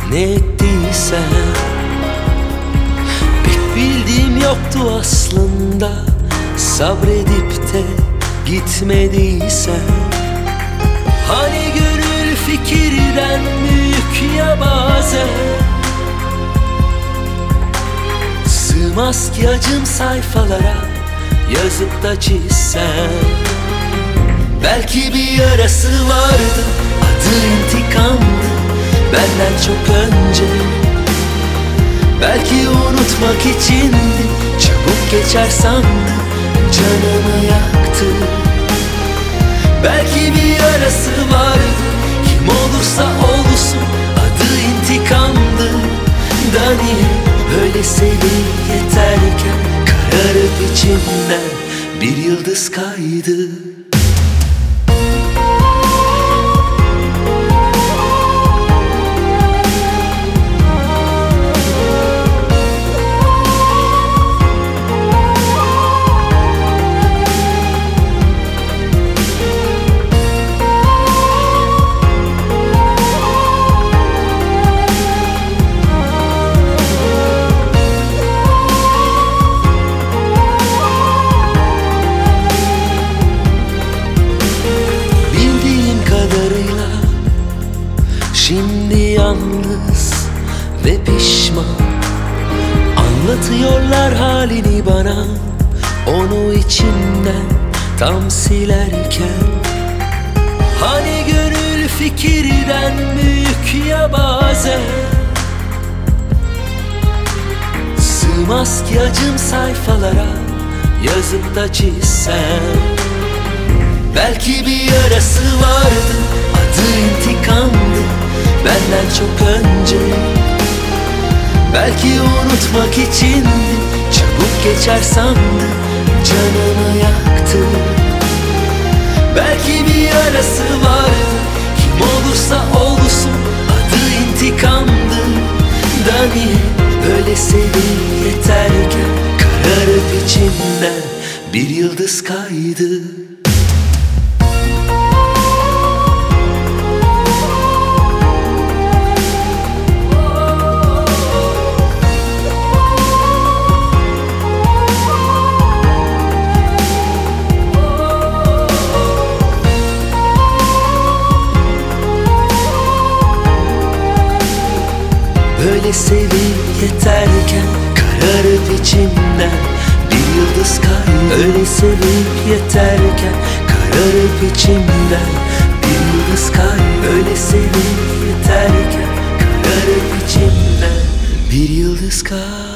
ne ettiysen. Pek bildiğim yoktu aslında, sabredip de gitmediysen. Hani gönül fikirden büyük ya bazen, sığmaz ki acım sayfalara yazıp da çizsen. Belki bir yarası vardı, adı intikamdı, benden çok önce. Belki unutmak içindi, çabuk geçer sandım, canımı yaktı. Belki bir yarası vardı, kim olursa olsun adı intikamdı. Da niye öyle sevip yeterken kararıp içimden bir yıldız kaydı. Şimdi yalnız ve pişman, anlatıyorlar halini bana, onu içinden tam silerken. Hani gönül fikirden büyük ya bazen, sığmaz ki acım sayfalara yazıp da çizsen. Belki bir yarası vardı, adı intikamdı, benden çok önce. Belki unutmak içindi, çabuk geçer sandım, canımı yaktı. Belki bir yarası vardı, kim olursa olsun adı intikamdı. Da niye öyle sevip yeterken kararıp içimden bir yıldız kaydı. Öyle sevip yeterken kararıp içimden bir yıldız kaydı. Öyle sevip yeterken kararıp içimden bir yıldız kaydı. Öyle sevip yeterken kararıp içimden bir yıldız kaydı.